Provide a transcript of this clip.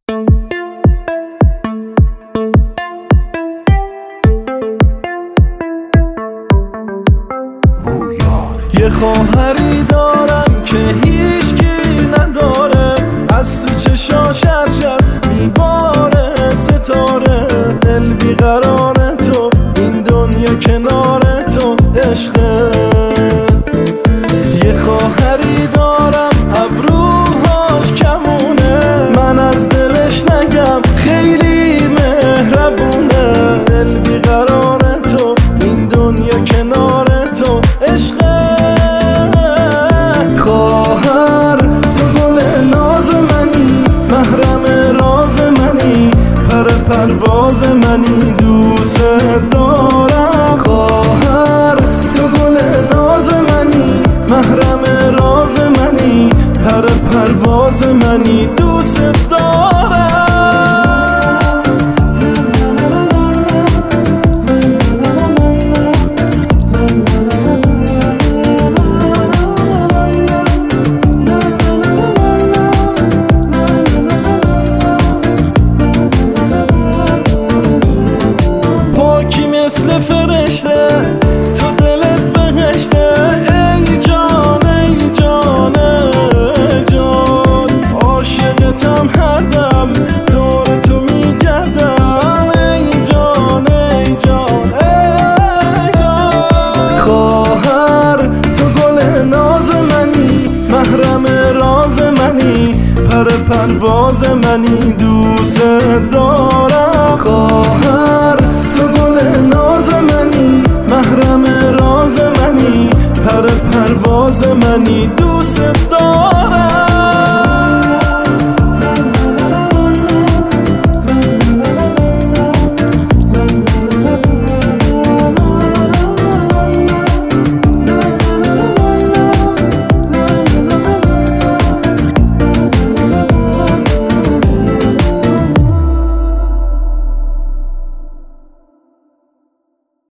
یه خواهری دارم که هیچکی نداره، از تو چشاش هر شب میباره ستاره. دل بیقرار تو، این دنیا کنار تو عشقه. یه خواهری دارم ابروهاش کمونه، من از دلش نگم خیلی مهربونه. دل بیقرار تو، این دنیا کنار تو عشقه. خواهر تو گل ناز منی، محرم راز منی، پرواز منی، دوست دارم. خواهر تو گل ناز منی، محرم راز منی، پرواز منی، دوست دارم. مثل فرشته تو دلت بهشته، ای جان ای جان ای جان. عاشقتم هر دم دور تو میگردم، ای جان ای جان ای جان. خواهر تو گل ناز منی، محرم راز منی، پرواز منی، دوست دارم. خواهر تو گل ناز منی، محرم راز منی، پرواز منی، دوست دارم.